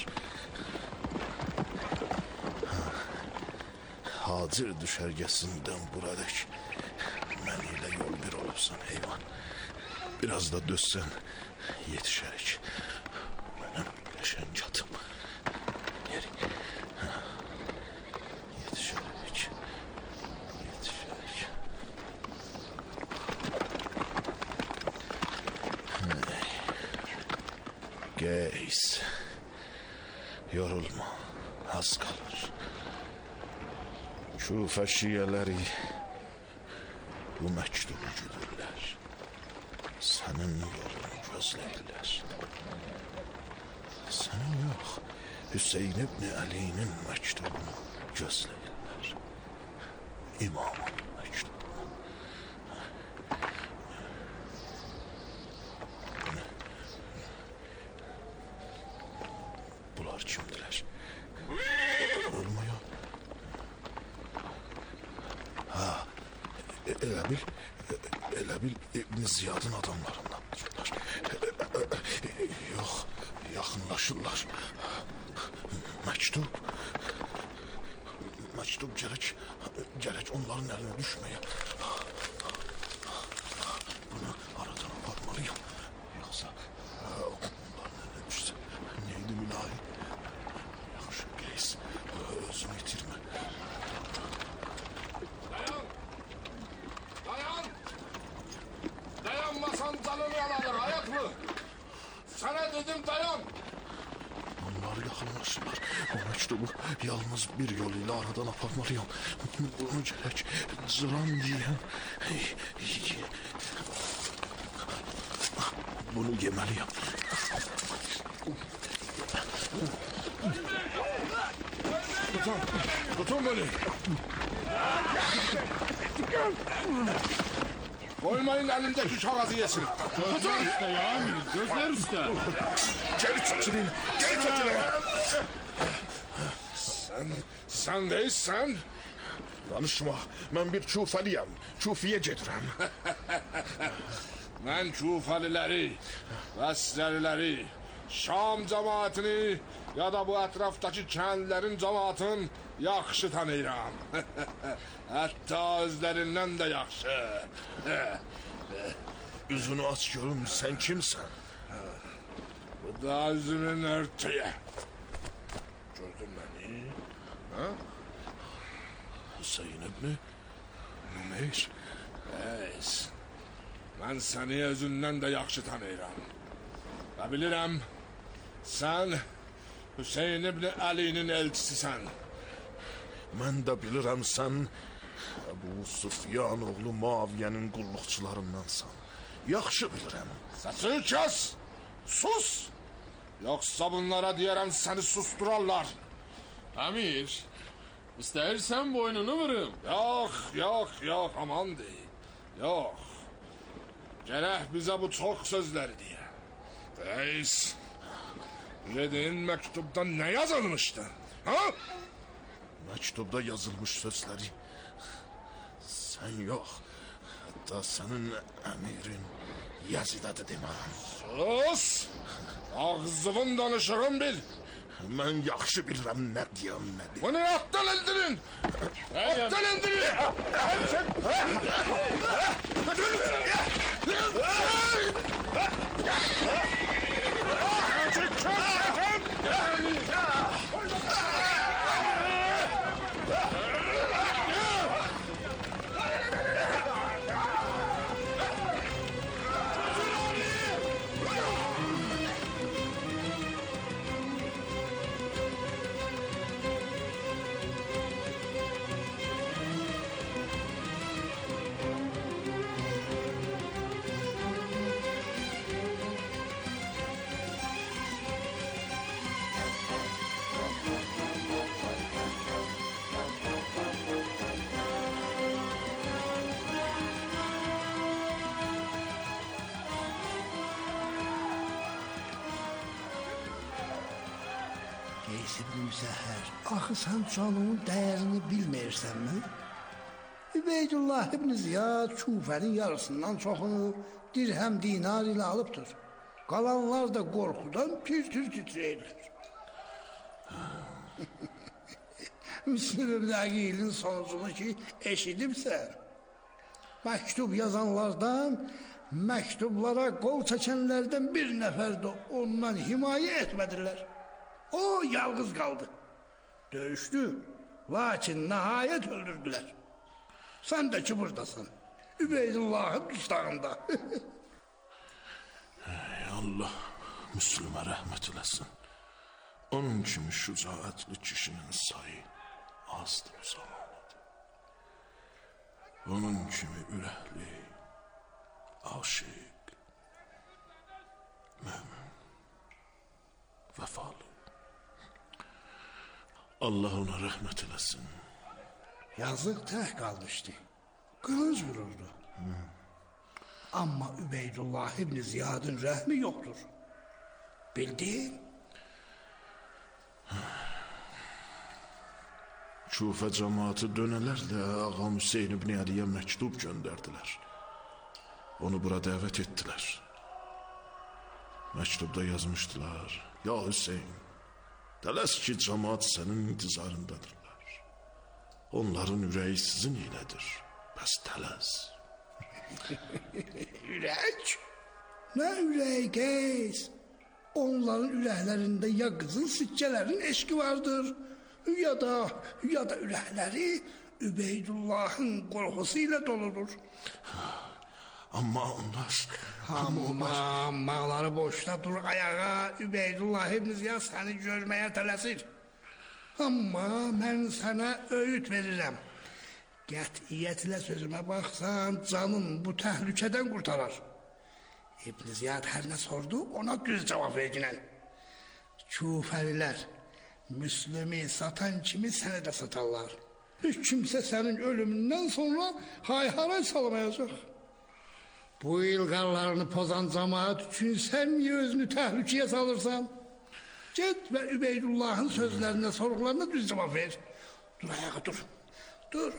Hacir düşergesinden buradaki Mən ilə yol bir olubsan heyvan. Biraz da dözsən yetişərik. Mənim qəşəng atım. Yeri. Yetişərik. Yetişərik. Geys. Yorulma. Az kalır. Küfə şiyələri bu məktubu güdürlər. Sənin yolunu gözləyirlər. Sənin yox, Hüseyin ibn Əlinin məktubunu gözləyirlər. İmamın məktubunu. Bunlar kimdirlər? Olmuyor. Elə bil İbn Ziyadın adamlarındandırlar. Yox, yaxınlaşırlar. Məktub gərək onların əlinə düşməyə. Bunu aradan aparmalıyam. Yoxsa onların əlinə düşsə neydi mülayim? Yaxşı, Geys, özünü itirmə. Dayanmasan canını yalanır, hayat mı? Sana dedim dayan. Onlar yaxınlaşırlar. O məktubu yalnız bir yol ilə aradan aparmalıyam. Bunu gərək cıran yiyən. Bunu yeməliyəm. Tutun beni. Koymayın elindeki kağızı yesin. Tutun. Gözler üstte. Geri çəkilin. Geri çəkilin. Sen değilsen. Danışma. Mən bir küfəliyəm. Küfiyə gedirəm. Ben Kufelileri, Basrileri, Şam cemaatini ya da bu etraftaki kentlerin cemaatini yaxşı tanıyıram. Hatta özlerinden de yaxşı. Üzünü aç görüm, sən kimsən? Bu da üzümün örtüye. Gördün beni? Ha? Hüseyin ibn Numeyr. Reis, ben seni özünden de yaxşı tanıyıram. Ve bilirəm, sen Hüseyin ibn Ali'nin elçisisən. Mən də bilirəm sən bu Sufyan oğlu Muaviye'nin qulluqçularındansan. Yaxşı bilirəm. Səsini kes! Sus! Yoksa bunlara diyərəm seni susturarlar. Amir, istersen boynunu vurayım. Yok, aman değil. Yok. Gerek bize bu çok sözleri diye. Reis, yediğin mektupta ne yazılmıştı? Ha? Məktubda yazılmış sözləri sən yox, hətta sənin əmirin Yazidədir demərəm. Sus! Ağzıvın danışığın bil. Mən yaxşı bilirəm nə deyəm, nə deyəm. Bunu attan eldirin! Attan eldirin! İbn Müzəhər, axı sən canının dəyərini bilməyirsən mi? Übeydullah ibn Ziyad Küfənin yarısından çoxunu dirhəm dinar ilə alıbdır. Qalanlar da qorxudan tir-tir titrəyirlər. Müslim ibn Aqilin sonucunu ki eşidibsən. Məktub yazanlardan, məktublara qol çəkənlərdən bir nəfər də ondan himayə etmədilər. O yalqız qaldı. Döyüşdü, lakin nəhayət öldürdülər. Sən də ki buradasan, Übeydullahın dustağında. Ey Allah, Müslümə rəhmət eləsin. Onun kimi şücaətli kişinin sayı azdır bu zamanada. Onun kimi ürəkli, aşiq, mümin, vəfalı. Allah ona rəhmət eləsin. Yazıq tək qalmışdı. Qılınc vururdu. Amma Übeydullah ibn Ziyadın rəhmi yoxdur. Bildin? Kufə cəmaatı dönələrlə Ağam Hüseyin ibn Əliyə məktub göndərdilər. Onu bura dəvət etdilər. Məktubda yazmışdılar: Ya Hüseyin, tələs ki cəmaat sənin intizarındadırlar. Onların ürəyi sizin ilədir. Bəs tələs. Ürək? Nə ürək qeys? Onların ürəklərində ya qızıl sikkələrin eşqi vardır, ya da ürəkləri Übeydullahın qorxusu ilə doludur. Amma onlar... Ammaları boşda dur ayağa, Übeydullah ibn Ziyad səni görməyə tələsir. Amma mən sənə öğüt verirəm. Qətiyyətlə sözümə baxsan, canın bu təhlükədən qurtarar. İbn Ziyad hər nə sordu, ona düz cavab verginən. Küfəlilər Müslümi satan kimi səni də satarlar. Heç kimsə sənin ölümündən sonra hay-haray salmayacaq. Bu ilqarlarını pozan cəmaat üçün sən niyə özünü təhlükəyə salırsan? Get və Übeydullahın sözlərinə, sorğularına düz cavab ver. Dur ayağa, dur. Dur.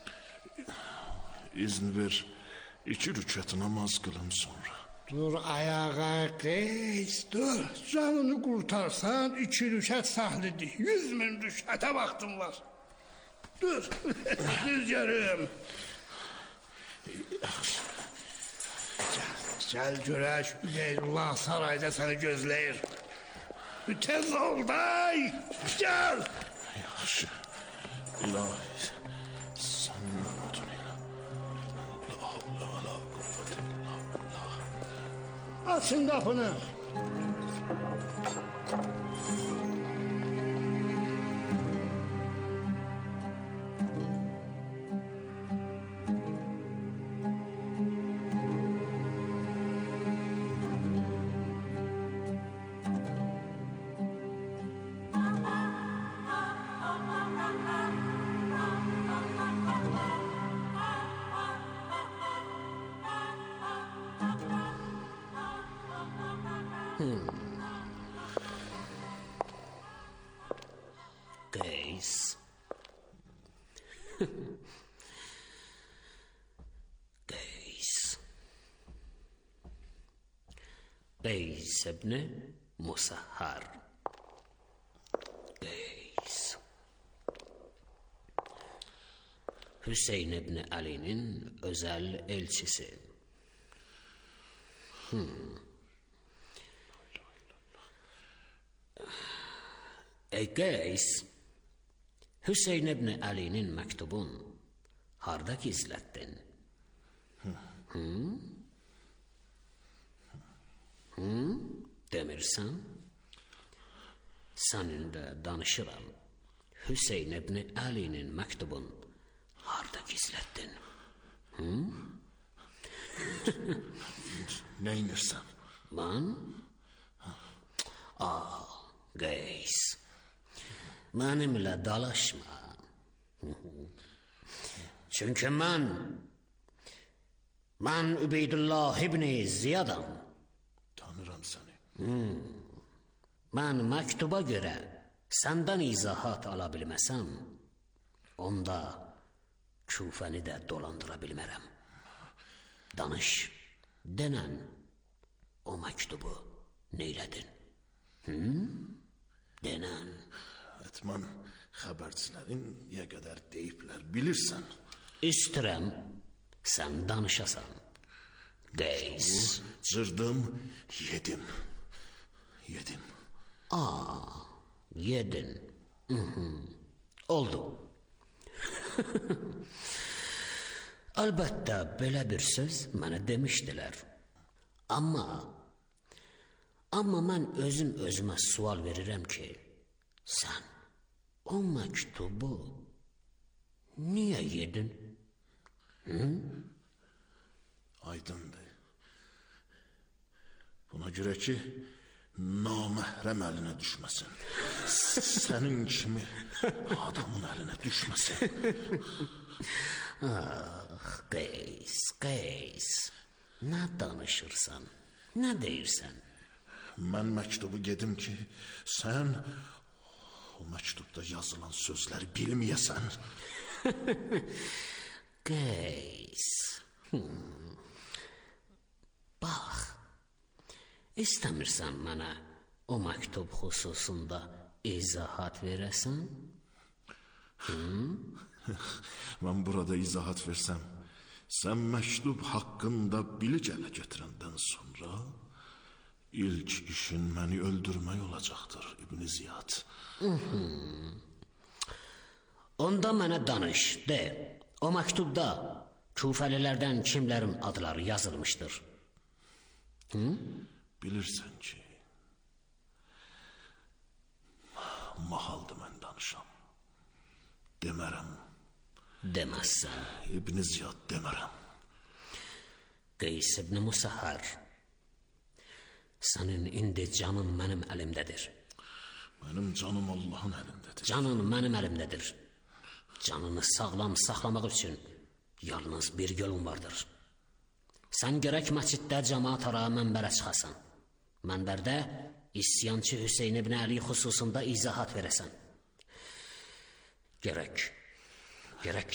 İzin ver, 2 rükət namaz qılım sonra. Dur ayağa qeys, dur. Canını qurtarsan 2 rükət sahlidir. 100.000 rükətə vaxtın var. Dur, düz görüm. Gəl görək, Übeydullah sarayda səni gözləyir. Tez ol day, gəl. Yaxşı, ilahi, sənin adın ilə. La havlə və la quvvətə illa billah. Açın qapını. Qeys. Qeys. Qeys ibn Musahhar. Qeys. Hüseyin ibn Ali'nin özel elçisi. Ey Qeys, Hüseyin ibn Ali'nin məktubun harda gizlətdin? Demirsən? Səninlə danışıram. Hüseyin ibn Ali'nin məktubun harda gizlətdin? Nə inirsən? Mən? Qeys, mənimlə dalaşma. Çünki mən Übeydullah ibn Ziyadam. Tanıram səni. Mən məktuba görə səndən izahat ala bilməsəm, onda Küfəni də dolandıra bilmərəm. Danış, denən o məktubu neylədin? Denən. Etman xəbərçilərin nə qədər deyiblər, bilirsən. İstərəm sən danışasan. Qeys. Cırdım, yedim. Yedin. Oldu. Əlbəttə, belə bir söz mənə demişdilər. Amma mən özümə sual verirəm ki, sən o məktubu niyə yedin? Aydındır. Buna görə ki, naməhrəm əlinə düşməsin. Sənin kimi adamın əlinə düşməsin. Qeys, nə danışırsan, nə deyirsən? Mən məktubu gedim ki, sən o məktubda yazılan sözləri bilməyəsən. Qeys, bax, istəmirsən mənə o məktub xüsusunda izahat verəsən? Mən burada izahat versəm, sən məktub haqqında bilic ələ götürəndən sonra ilk işin məni öldürmək olacaqdır, İbn Ziyad. Onda mənə danış, de, o məktubda Kufəlilərdən kimlərin adları yazılmışdır? Bilirsən ki, mahaldır mən danışam. Demərəm. Deməzsən. İbn Ziyad demərəm. Qeys ibn Musahhar, sənin indi canın mənim əlimdədir. Mənim canım Allahın əlindədir. Canın mənim əlimdədir. Canını sağlam saxlamaq üçün yalnız bir yolun vardır. Sən gərək məsciddə cəmaat ara mənbərə çıxasan. Mənbərdə isyançı Hüseyn ibn Əli xüsusunda izahat verəsən. Gərək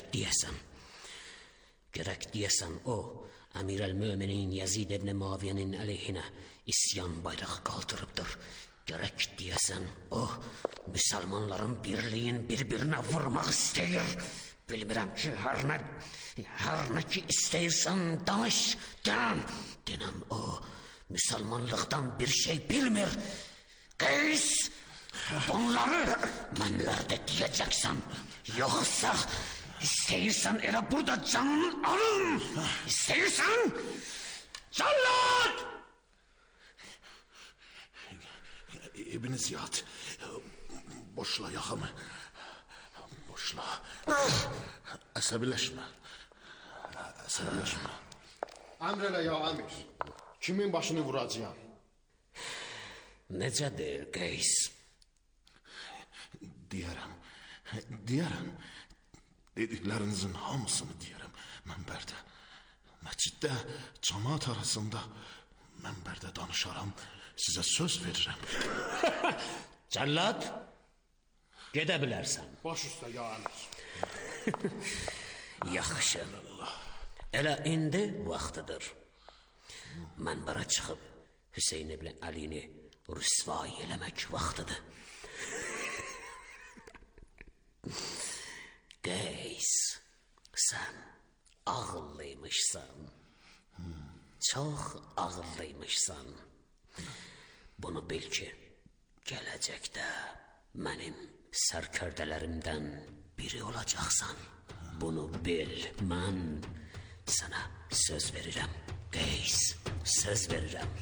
deyəsən o, Əmir el-Möminin Yazid ibn Muaviyenin əleyhinə isyan bayrağı qaldırıbdır. Gərək deyəsən o, müsəlmanların birliyin bir-birinə vurmaq istəyir. Bilmirəm ki, hər nə ki istəyirsən danış, denəm o, müsəlmanlıqdan bir şey bilmir. Qeys, bunları mənlərdə deyəcəksən, yoxsa istəyirsən elə burada canını alın, istəyirsən, Cəllad! İbn Ziyad, boşla yaxamı, boşla. Əsəbiləşmə. Əmr elə ya əmir, kimin başını vuracağım? Necədir, Qeys? Deyərəm. Dediklərinizin hamısını deyərəm mənbərdə. Məsciddə, cəmaat arasında mənbərdə danışaram, sizə söz verirəm. Cəllad, gedə bilərsən. Baş üstə ya əmir. Yaxşı. Elə indi vaxtıdır. Mənbərə çıxıb Hüseyn ibn Əlini rüsvay eləmək vaxtıdır. Qeys, sən ağıllıymışsan. Çox ağıllıymışsan. Bunu bil ki, gələcəkdə mənim sərkərdələrimdən biri olacaqsan. Bunu bil, mən sənə söz verirəm. Qeys, söz verirəm.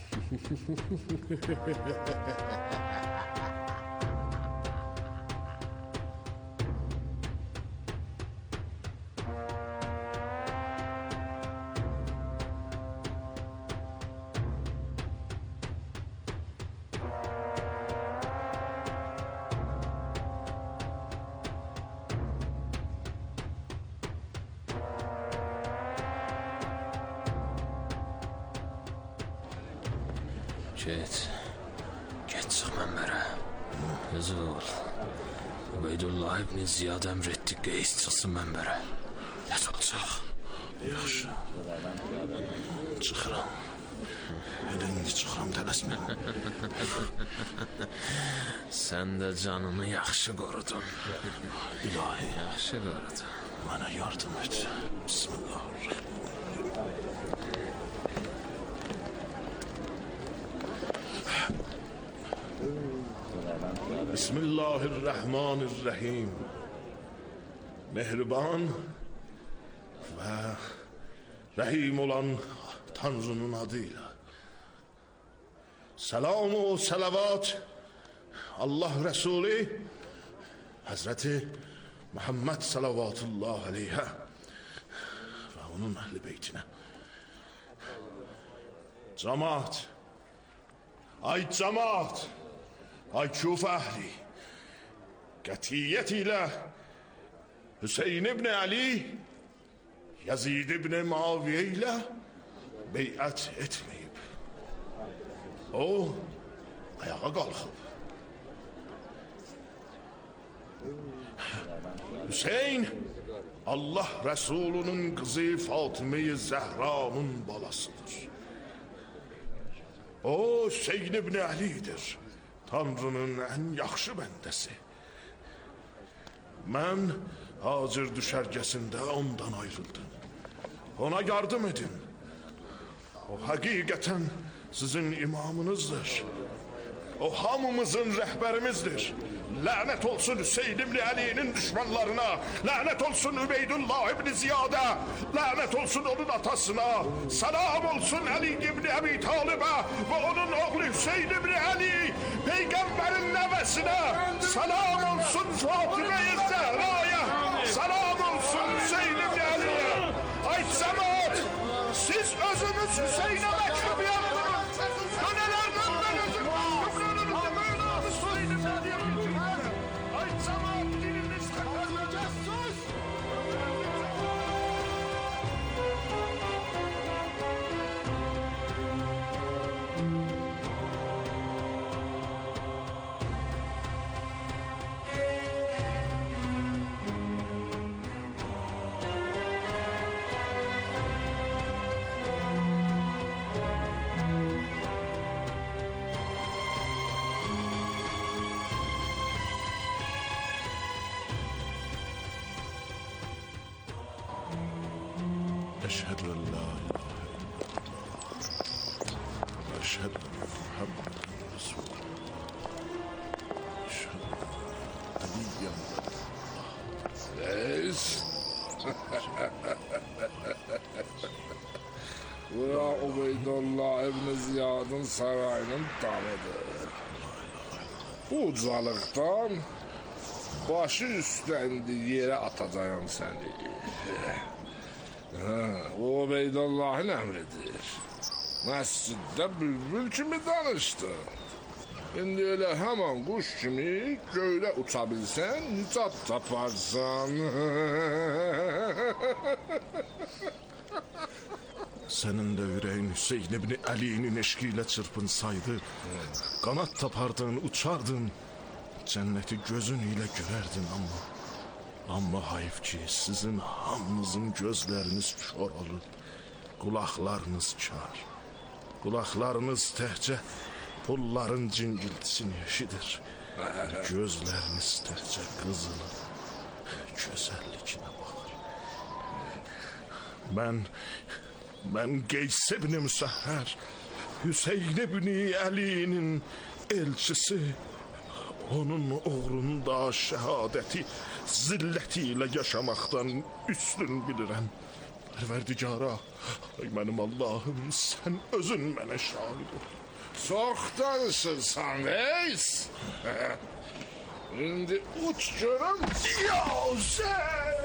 Get çıx mənbərə. Özü ol. Ubeydullah ibn Ziyad əmr etdi, Qeys çıxsın mənbərə. Get ol, çıx. Yaxşı. Çıxıram. Elə indi çıxıram, tələsmə. Sən də canını yaxşı qorudun. İlahi. Yaxşı qorudun. Bana yardım et. Bismillahirrahmanirrahim. Mehriban ve rahim olan Tanrı'nın adıyla. Selamu salavat Allah Resulü Hazreti Muhammed salavatullah aleyhe ve onun ehli beytine. Cemaat, ay cemaat, ay Küfe ehli, katiyetiyle Hüseyin İbni Ali, Yazid İbni Muaviye ile beyat etmeyip, o ayağa kalkıp, Hüseyin Allah Resulü'nün kızı Fatıma-i Zehra'nın balasıdır. O Hüseyin İbni Ali'dir. Tanrı'nın en yaxşı bəndəsi. Mən Hacir düşərgəsində ondan ayrıldım. Ona yardım edin. O həqiqətən sizin imamınızdır. O hamımızın rəhbərimizdir. Lənət olsun Hüseyin İbni Ali'nin düşmanlarına. Lənət olsun Übeydullah İbni Ziyada. Lənət olsun onun atasına. Salam olsun Ali İbni Ebi Talib'e ve onun oğlu Hüseyin İbni Ali. Peygamberin nəvəsinə. Salam olsun Fatıma-i Zehra'ya. Salam olsun Hüseyin İbni Ali'ye. Ay cemaat, siz özünüz Hüseyin'e məktub yazdınız. Dönelerden ben özüm məktublarınızı böyle Hüseyin İbni Ali'ye bitirdim. Ay cemaat, diliniz kapanacak sus. أشهد أن لا إله إلا الله وأشهد أن محمدا رسول الله أشهد أن عليا Reis. Bura Ubeydullah İbni Ziyad'ın sarayının damıdır. Ucalıktan başı üstlendi yere atacağım seni. O Ubeydullah'ın emridir. Mescidde bülbül kimi danıştı. Şimdi öyle hemen kuş kimi göğde uçabilsen nicat taparsan. Senin de yüreğin Hüseyin İbni Ali'nin eşkiyle çırpınsaydı, kanat tapardın, uçardın, cenneti gözün ile görerdin ama hayf ki sizin hamınızın gözleriniz kör olur, kulaklarınız kar. Kulaklarınız təhcə pulların cingiltisini eşidir. Gözleriniz təhcə qızılın gözəllikine bakır. Ben Qeys ibn Müsəhhər, Hüseyin ibn Ali'nin elçisi, onun uğrunda şəhadəti zillətiyle yaşamaktan üstün bilirəm. Pərverdigara, ay mənim Allah'ım, sen özün mənə şahid ol. Çok danışırsan reis. Şimdi uç görüm. Ya sen!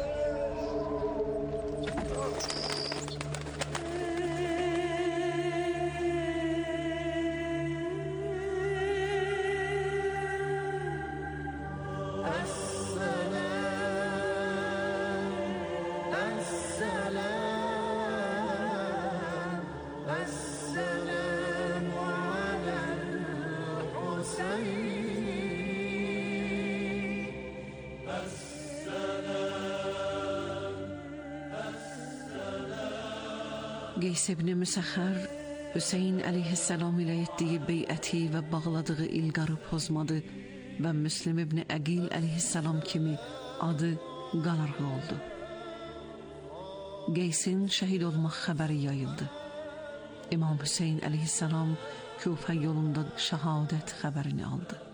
Qeys ibn Müsəhhər Hüseyin əleyhissalam ilə etdiyi beyəti və bağladığı ilqarı pozmadı və Müslim ibn Əqil əleyhissalam kimi adı qanırğı oldu. Qeysin şəhid olmaq xəbəri yayıldı. İmam Hüseyin əleyhissalam Küfə yolunda şəhadət xəbərini aldı.